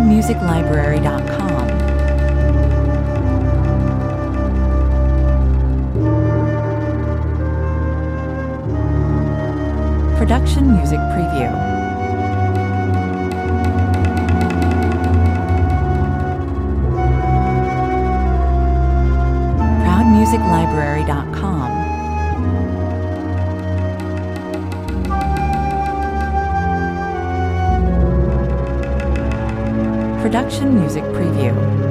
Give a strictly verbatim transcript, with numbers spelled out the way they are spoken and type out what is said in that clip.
music library dot com. Production Music Preview. proud music library dot com. Production Music Preview.